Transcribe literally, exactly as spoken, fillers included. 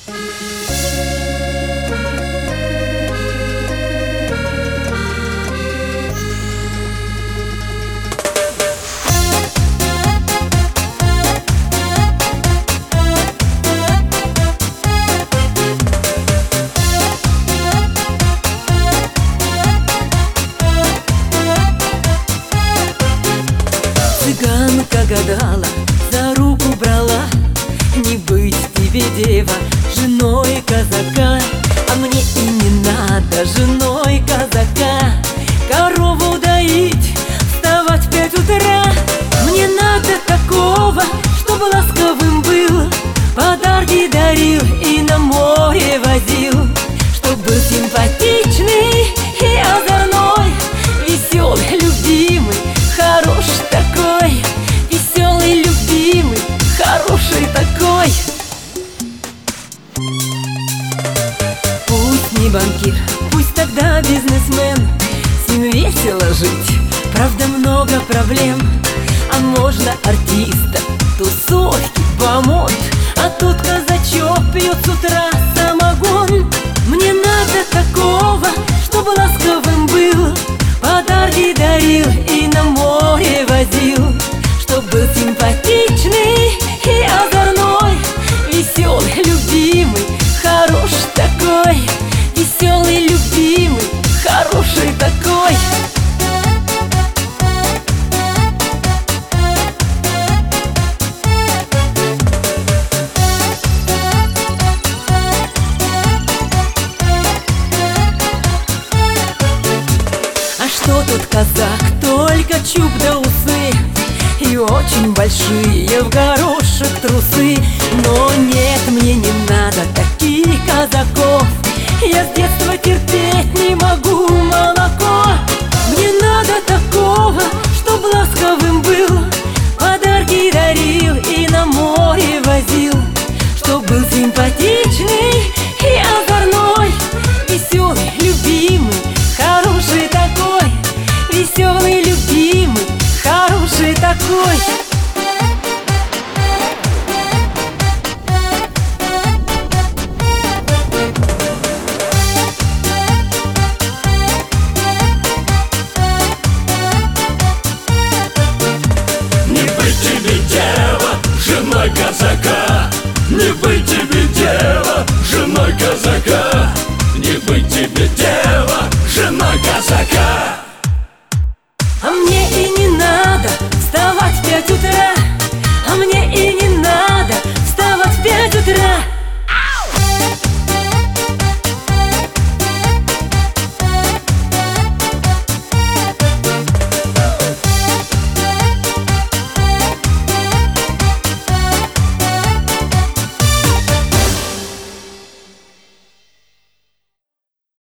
Цыганка гадала, за руку брала, не быть тебе, дева, женой казака. А мне и не надо женой казака корову доить, вставать в пять утра. Мне надо такого, чтобы ласковым был, подарки дарил и на море возил, чтоб был симпатичный и озорной, веселый, любимый, хороший такой, веселый, любимый, хороший такой. Пусть не банкир, пусть тогда бизнесмен, с ним весело жить, правда много проблем. А можно артиста, тусовки, бомонд, а тут казачок пьет с утра самогон. Мне надо такого, чтобы ласковым был, подарки дарил и на море возил, чтоб был симпатичный и озорной, веселый, любимый, хороший такой, веселый, любимый, хороший такой. А что тут казак, только чуб да усы, и очень большие в горошек трусы. Но нет, мне не надо таких казаков, я с детства терпеть не могу молоко. Мне надо такого, чтоб ласковым был, подарки дарил и на море возил, чтоб был симпатичный и озорной, веселый, любимый, хороший такой, веселый, любимый, хороший такой. Не быть тебе, дева, женой казака, не быть тебе, дева, женой казака.